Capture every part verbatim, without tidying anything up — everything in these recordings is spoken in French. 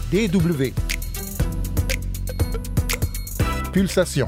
D W. Pulsation.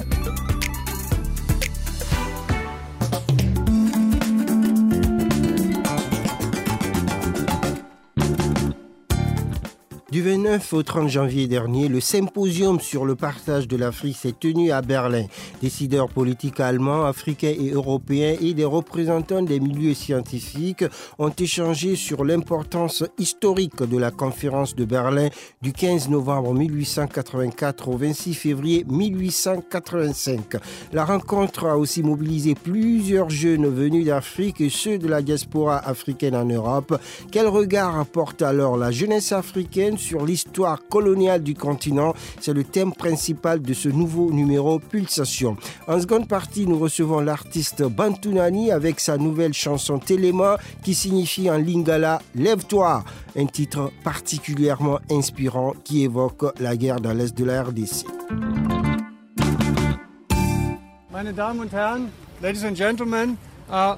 Du vingt-neuf au trente janvier dernier, le symposium sur le partage de l'Afrique s'est tenu à Berlin. Décideurs politiques allemands, africains et européens et des représentants des milieux scientifiques ont échangé sur l'importance historique de la conférence de Berlin du quinze novembre mille huit cent quatre-vingt-quatre au vingt-six février mille huit cent quatre-vingt-cinq. La rencontre a aussi mobilisé plusieurs jeunes venus d'Afrique et ceux de la diaspora africaine en Europe. Quel regard porte alors la jeunesse africaine sur l'histoire coloniale du continent? C'est le thème principal de ce nouveau numéro Pulsation. En seconde partie, nous recevons l'artiste Bantu Nani avec sa nouvelle chanson Téléma qui signifie en lingala « Lève-toi », un titre particulièrement inspirant qui évoque la guerre dans l'est de la R D C. Meine Damen und Herren, Ladies and Gentlemen, uh...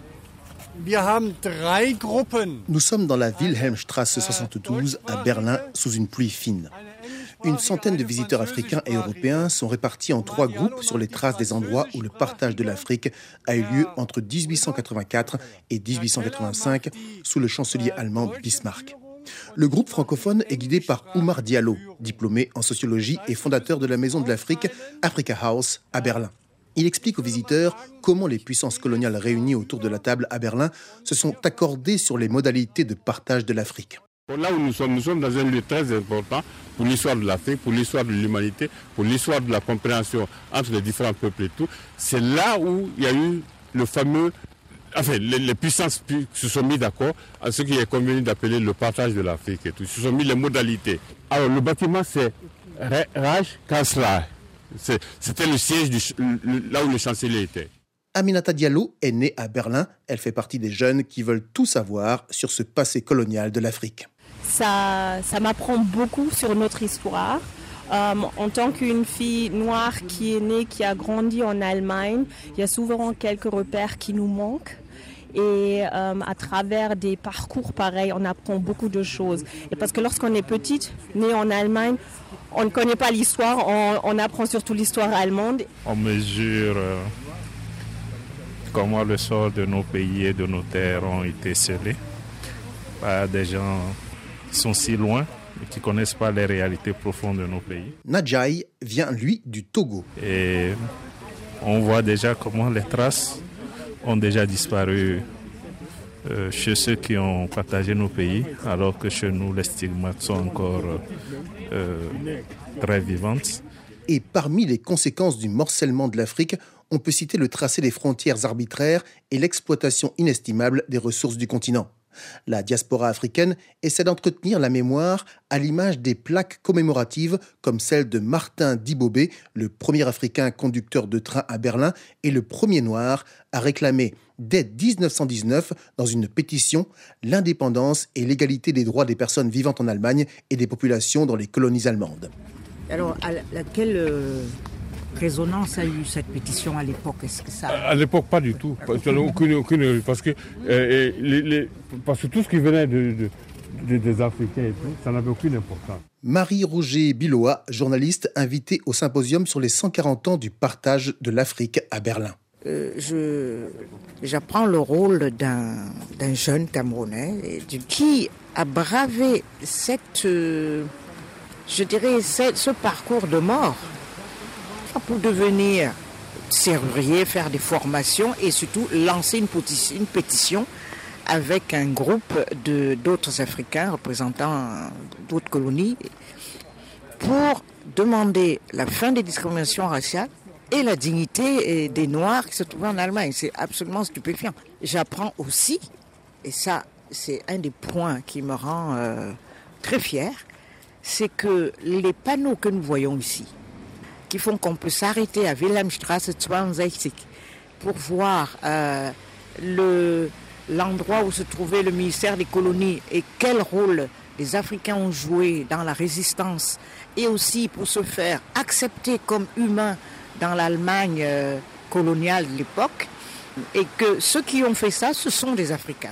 Nous sommes dans la Wilhelmstrasse soixante-douze à Berlin sous une pluie fine. Une centaine de visiteurs africains et européens sont répartis en trois groupes sur les traces des endroits où le partage de l'Afrique a eu lieu entre dix-huit cent quatre-vingt-quatre et dix-huit cent quatre-vingt-cinq sous le chancelier allemand Bismarck. Le groupe francophone est guidé par Oumar Diallo, diplômé en sociologie et fondateur de la Maison de l'Afrique Africa House à Berlin. Il explique aux visiteurs comment les puissances coloniales réunies autour de la table à Berlin se sont accordées sur les modalités de partage de l'Afrique. Là où nous sommes, nous sommes dans un lieu très important pour l'histoire de l'Afrique, pour l'histoire de l'humanité, pour l'histoire de la compréhension entre les différents peuples et tout. C'est là où il y a eu le fameux... Enfin, les, les puissances se sont mis d'accord à ce qui est convenu d'appeler le partage de l'Afrique et tout. Ils se sont mis les modalités. Alors, le bâtiment, c'est Reichskanzlei. C'était le siège du, là où le chancelier était. Aminata Diallo est née à Berlin. Elle fait partie des jeunes qui veulent tout savoir sur ce passé colonial de l'Afrique. Ça, ça m'apprend beaucoup sur notre histoire. Euh, en tant qu'une fille noire qui est née, qui a grandi en Allemagne, il y a souvent quelques repères qui nous manquent. Et euh, à travers des parcours pareils, on apprend beaucoup de choses. Et parce que lorsqu'on est petite, née en Allemagne, on ne connaît pas l'histoire, on, on apprend surtout l'histoire allemande. On mesure euh, comment le sort de nos pays et de nos terres ont été scellés par des gens qui sont si loin et qui ne connaissent pas les réalités profondes de nos pays. Nadjaï vient, lui, du Togo. Et on voit déjà comment les traces ont déjà disparu euh, chez ceux qui ont partagé nos pays, alors que chez nous, les stigmates sont encore euh, très vivantes. Et parmi les conséquences du morcellement de l'Afrique, on peut citer le tracé des frontières arbitraires et l'exploitation inestimable des ressources du continent. La diaspora africaine essaie d'entretenir la mémoire à l'image des plaques commémoratives comme celle de Martin Dibobé, le premier Africain conducteur de train à Berlin et le premier noir à réclamer dès dix-neuf cent dix-neuf dans une pétition l'indépendance et l'égalité des droits des personnes vivant en Allemagne et des populations dans les colonies allemandes. Alors, à laquelle euh, résonance a eu cette pétition à l'époque? Est-ce que ça... À l'époque, pas du tout. Aucune, aucune, parce, que, euh, les, les, parce que tout ce qui venait de, de, de, des Africains et tout, ça n'avait aucune importance. Marie-Roger Biloa, journaliste invitée au symposium sur les cent quarante ans du partage de l'Afrique à Berlin. Euh, je, j'apprends le rôle d'un, d'un jeune Camerounais qui a bravé cette, euh, je dirais, cette, ce parcours de mort pour devenir serrurier, faire des formations et surtout lancer une pétition, une pétition avec un groupe de, d'autres Africains représentant d'autres colonies pour demander la fin des discriminations raciales et la dignité des Noirs qui se trouvaient en Allemagne. C'est absolument stupéfiant. J'apprends aussi, et ça c'est un des points qui me rend euh, très fière, c'est que les panneaux que nous voyons ici, qui font qu'on peut s'arrêter à Wilhelmstrasse soixante-seize pour voir euh, le, l'endroit où se trouvait le ministère des colonies et quel rôle les Africains ont joué dans la résistance et aussi pour se faire accepter comme humains dans l'Allemagne euh, coloniale de l'époque, et que ceux qui ont fait ça, ce sont des Africains.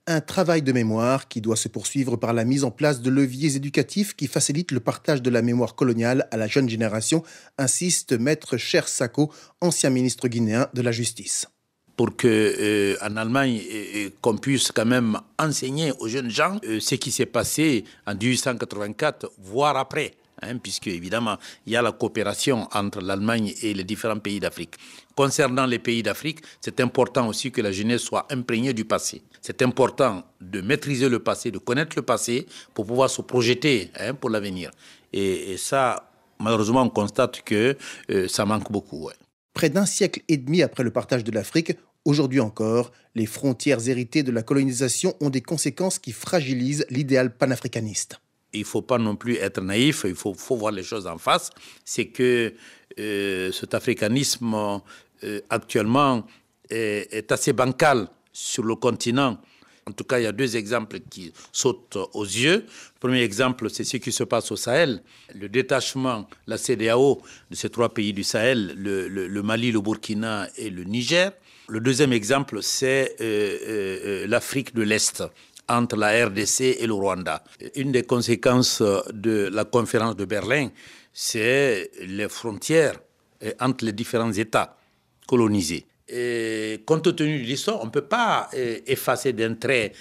Un travail de mémoire qui doit se poursuivre par la mise en place de leviers éducatifs qui facilitent le partage de la mémoire coloniale à la jeune génération, insiste Maître Cher Sako, ancien ministre guinéen de la Justice. Pour que euh, en Allemagne, euh, qu'on puisse quand même enseigner aux jeunes gens euh, ce qui s'est passé en dix-huit cent quatre-vingt-quatre, voire après. Hein, puisque évidemment, il y a la coopération entre l'Allemagne et les différents pays d'Afrique. Concernant les pays d'Afrique, c'est important aussi que la jeunesse soit imprégnée du passé. C'est important de maîtriser le passé, de connaître le passé pour pouvoir se projeter hein, pour l'avenir. Et, et ça, malheureusement, on constate que euh, ça manque beaucoup. Ouais. Près d'un siècle et demi après le partage de l'Afrique, aujourd'hui encore, les frontières héritées de la colonisation ont des conséquences qui fragilisent l'idéal panafricaniste. Il ne faut pas non plus être naïf, il faut, faut voir les choses en face. C'est que euh, cet africanisme euh, actuellement est, est assez bancal sur le continent. En tout cas, il y a deux exemples qui sautent aux yeux. Le premier exemple, c'est ce qui se passe au Sahel. Le détachement, la C E D E A O, de ces trois pays du Sahel, le, le, le Mali, le Burkina et le Niger. Le deuxième exemple, c'est euh, euh, l'Afrique de l'Est, entre la R D C et le Rwanda. Une des conséquences de la conférence de Berlin, c'est les frontières entre les différents États colonisés. Et compte tenu de l'histoire, on ne peut pas effacer d'un trait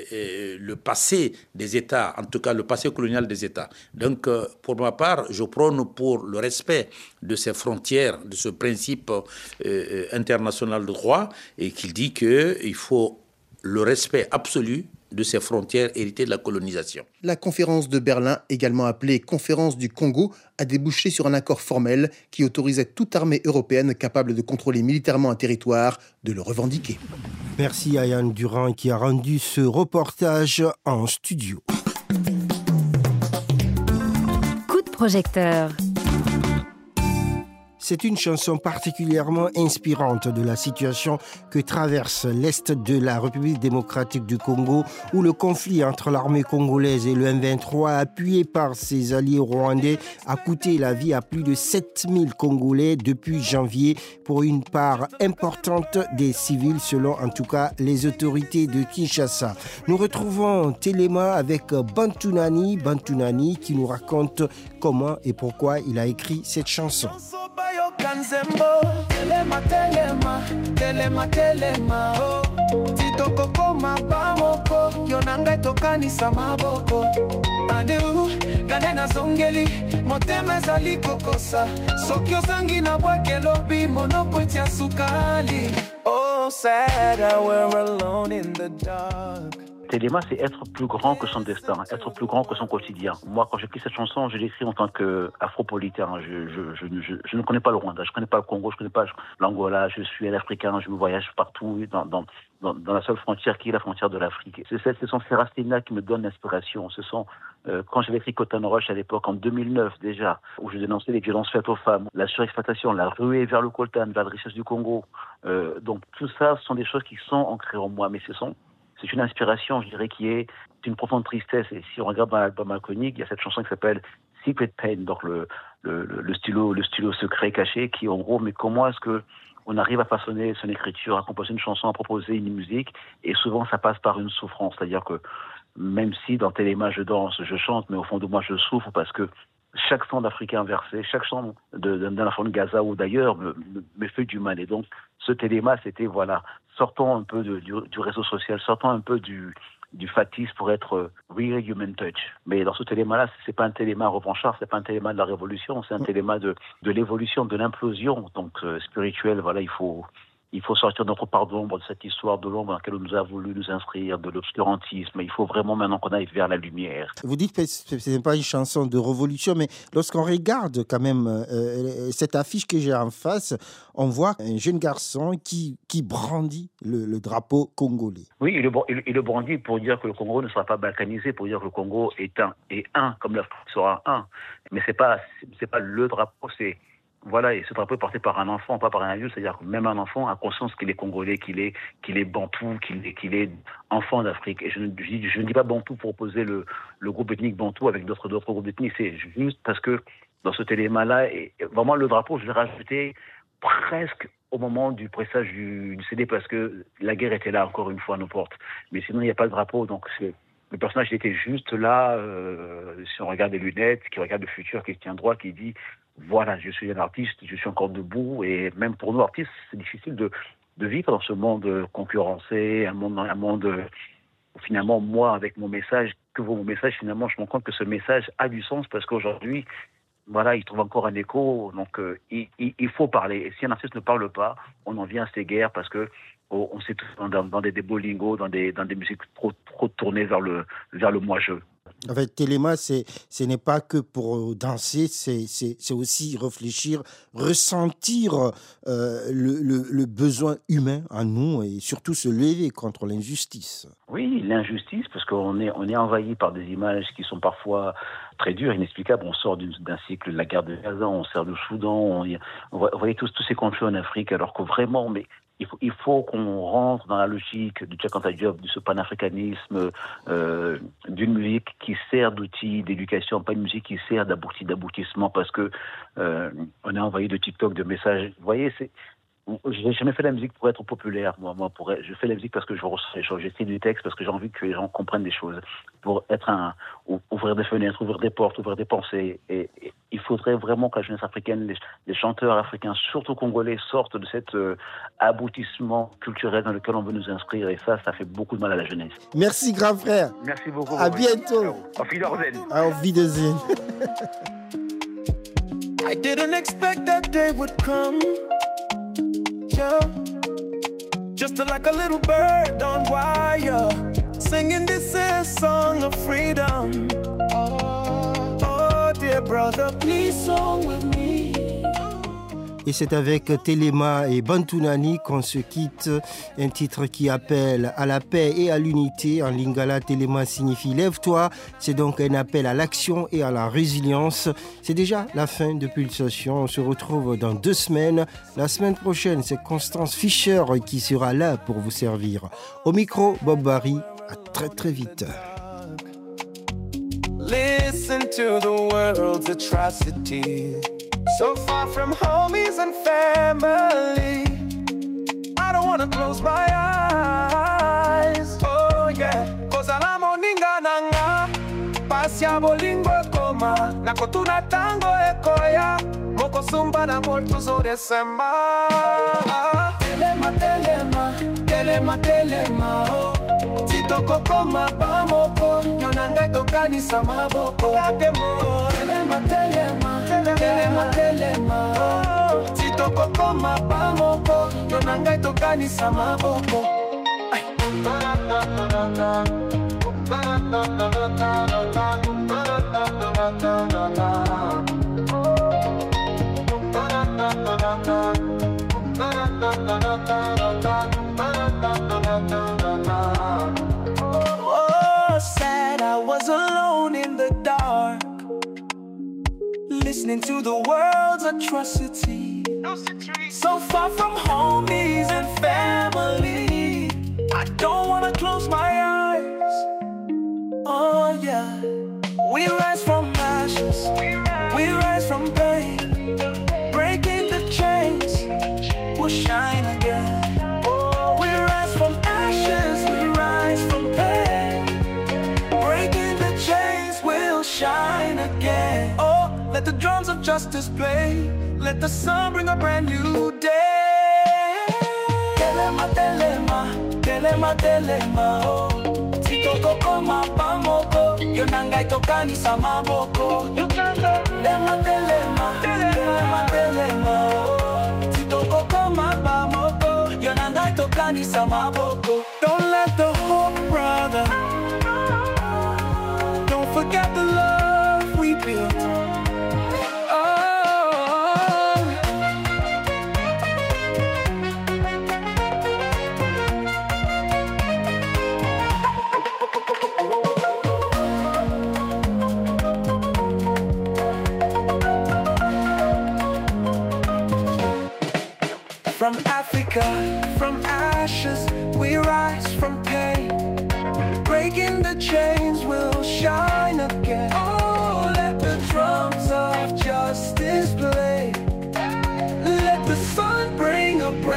le passé des États, en tout cas le passé colonial des États. Donc, pour ma part, je prône pour le respect de ces frontières, de ce principe international de droit, et qu'il dit qu'il faut le respect absolu de ces frontières héritées de la colonisation. La conférence de Berlin, également appelée conférence du Congo, a débouché sur un accord formel qui autorisait toute armée européenne capable de contrôler militairement un territoire de le revendiquer. Merci à Yann Durand qui a rendu ce reportage en studio. Coup de projecteur. C'est une chanson particulièrement inspirante de la situation que traverse l'Est de la République démocratique du Congo, où le conflit entre l'armée congolaise et le M vingt-trois, appuyé par ses alliés rwandais, a coûté la vie à plus de sept mille Congolais depuis janvier, pour une part importante des civils, selon en tout cas les autorités de Kinshasa. Nous retrouvons Téléma avec Bantunani, Bantunani qui nous raconte comment et pourquoi il a écrit cette chanson. Kanzembo, telema telema, telema telema, oh. Titoko koma bamoko, yonanga tokani samaboko. Adeu, ganena zongeli, motema zali kokosa. Sokyo sangi na bwake lobi, monoko tia sukali. Oh, sad, we're alone in the dark. Téléma, c'est être plus grand que son destin, être plus grand que son quotidien. Moi, quand j'écris cette chanson, je l'écris en tant qu'afropolitain. Je, je, je, je, je ne connais pas le Rwanda, je ne connais pas le Congo, je ne connais pas l'Angola, je suis un Africain, je me voyage partout dans, dans, dans, dans la seule frontière qui est la frontière de l'Afrique. C'est, ce sont ces racines-là qui me donnent l'inspiration. Ce sont, euh, quand j'avais écrit Cotton Rush à l'époque, en deux mille neuf déjà, où je dénonçais les violences faites aux femmes, la surexploitation, la ruée vers le coltan, vers la richesse du Congo. Euh, donc tout ça, ce sont des choses qui sont ancrées en moi, mais ce sont C'est une inspiration, je dirais, qui est une profonde tristesse. Et si on regarde dans l'album iconique, il y a cette chanson qui s'appelle Secret Pain, donc le, le, le, stylo, le stylo secret caché, qui en gros, mais comment est-ce que on arrive à façonner son écriture, à composer une chanson, à proposer une musique, et souvent ça passe par une souffrance. C'est-à-dire que même si dans Téléma je danse, je chante, mais au fond de moi je souffre parce que chaque sang d'Africain versé, chaque sang de, de, d'un enfant de Gaza ou d'ailleurs me, me, me fait du mal. Et donc ce Téléma, c'était voilà, sortons un peu de, du, du réseau social, sortons un peu du, du factice pour être real human touch. Mais dans ce Téléma-là, c'est pas un Téléma revanchard, c'est pas un Téléma de la révolution, c'est un Téléma de, de l'évolution, de l'implosion. Donc euh, spirituel, voilà, il faut il faut sortir de notre part d'ombre, de cette histoire de l'ombre dans laquelle on nous a voulu nous inscrire, de l'obscurantisme. Il faut vraiment maintenant qu'on aille vers la lumière. Vous dites que ce n'est pas une chanson de révolution, mais lorsqu'on regarde quand même euh, cette affiche que j'ai en face, on voit un jeune garçon qui, qui brandit le, le drapeau congolais. Oui, il le, il, il le brandit pour dire que le Congo ne sera pas balkanisé, pour dire que le Congo est un, et un comme l'Afrique sera un. Mais ce n'est pas, c'est pas le drapeau, c'est... Voilà, et ce drapeau est porté par un enfant, pas par un adulte, c'est-à-dire que même un enfant a conscience qu'il est congolais, qu'il est, qu'il est bantou, qu'il est, qu'il est enfant d'Afrique. Et je ne, je, je ne dis pas bantou pour opposer le, le groupe ethnique bantou avec d'autres, d'autres groupes ethniques, c'est juste parce que dans ce Téléma-là, et vraiment le drapeau, je l'ai rajouté presque au moment du pressage du, du C D parce que la guerre était là encore une fois à nos portes. Mais sinon, il n'y a pas de drapeau. Donc, c'est, le personnage il était juste là, euh, si on regarde les lunettes, qui regarde le futur, qui tient droit, qui dit voilà, je suis un artiste, je suis encore debout. Et même pour nous, artistes, c'est difficile de, de vivre dans ce monde concurrencé, un monde, un monde où finalement, moi, avec mon message, que vaut mon message, finalement, je me rends compte que ce message a du sens parce qu'aujourd'hui, voilà, il trouve encore un écho, donc euh, il, il, il faut parler. Et si un artiste ne parle pas, on en vient à ces guerres parce que oh, on s'est tous dans, dans des, des bolingos, dans des, dans des musiques trop, trop tournées vers le, vers le moi-je. En fait, Téléma, c'est, ce n'est pas que pour danser, c'est, c'est, c'est aussi réfléchir, ressentir euh, le, le, le besoin humain en nous et surtout se lever contre l'injustice. Oui, l'injustice, parce qu'on est, on est envahi par des images qui sont parfois très dures, inexplicables. On sort d'une, d'un cycle de la guerre de Gaza, on sort du Soudan, on, on voyait tous, tous ces conflits en Afrique, alors que vraiment, mais il faut, il faut qu'on rentre dans la logique du Cheikh Anta Diop, de ce panafricanisme, euh, d'une musique qui sert d'outil d'éducation, pas une musique qui sert d'abouti, d'aboutissement, parce que euh, on est envahi de TikTok, de messages. Vous voyez, c'est je n'ai jamais fait la musique pour être populaire. Moi, moi pour être, je fais la musique parce que je ressens les choses. J'écris du texte parce que j'ai envie que les gens comprennent des choses. Pour être un, ouvrir des fenêtres, ouvrir des portes, ouvrir des pensées. Et, et il faudrait vraiment que la jeunesse africaine, les, les chanteurs africains, surtout congolais, sortent de cet euh, aboutissement culturel dans lequel on veut nous inscrire. Et ça, ça fait beaucoup de mal à la jeunesse. Merci, grand frère. Merci beaucoup. À bientôt. Auf Wiedersehen. Auf Wiedersehen. I didn't expect that day would come. Just like a little bird on wire, singing this is song of freedom. Oh, oh dear brother, please song with me. Et c'est avec Téléma et Bantunani qu'on se quitte. Un titre qui appelle à la paix et à l'unité. En lingala, Téléma signifie lève-toi. C'est donc un appel à l'action et à la résilience. C'est déjà la fin de Pulsation. On se retrouve dans deux semaines. La semaine prochaine, c'est Constance Fischer qui sera là pour vous servir. Au micro, Bob Barry. À très très vite. Listen to the world's atrocities. So far from homies and family, I don't wanna close my eyes. Oh yeah, cause ala moninga nanga Pasya bolingo koma Nako tuna tango ekoya Moko sumba na moltu zore sema Telema, telema, telema, telema oh. Titoko koma bamoko Nyonanga tokani samaboko Telema, telema, telema, telema oh. Titoko koma bamoko Nyonanga tokani samaboko Ay. Oh, sad I was alone in the dark, listening to the world's atrocity. So far from homies and family, I don't wanna close my eyes. Oh yeah, we rise from ashes, we rise from pain, breaking the chains, we'll shine again. Oh, we rise from ashes, we rise from pain, breaking the chains, we'll shine again. Oh, let the drums of justice play, let the sun bring a brand new day. Telema, telema, telema, telema, oh. Titoko koma pamoko, yonanga itokani samaboko. Telema, telema, telema, telema, oh. Titoko koma pamoko, yonanga itokani samaboko. Don't let the hope, brother. Don't forget the love we built. From Africa, from ashes, we rise from pain. Breaking the chains, we'll shine again. Oh, let the drums of justice play. Let the sun bring a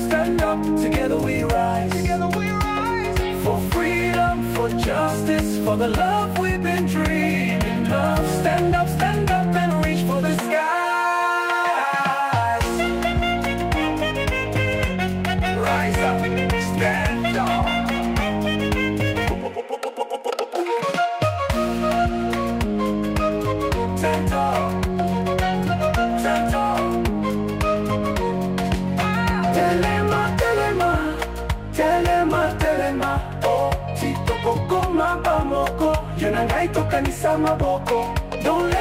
stand up, together we rise. Together we rise. For freedom, for justice, for the love we've been dreaming of. Stand up, stand up and reach for the sky. Rise up, stand up. Stand up, stand up. Telema, telema, telema, telema. Oh, chitoko koma bamoko. Yonangai tokanisa maboko. Don't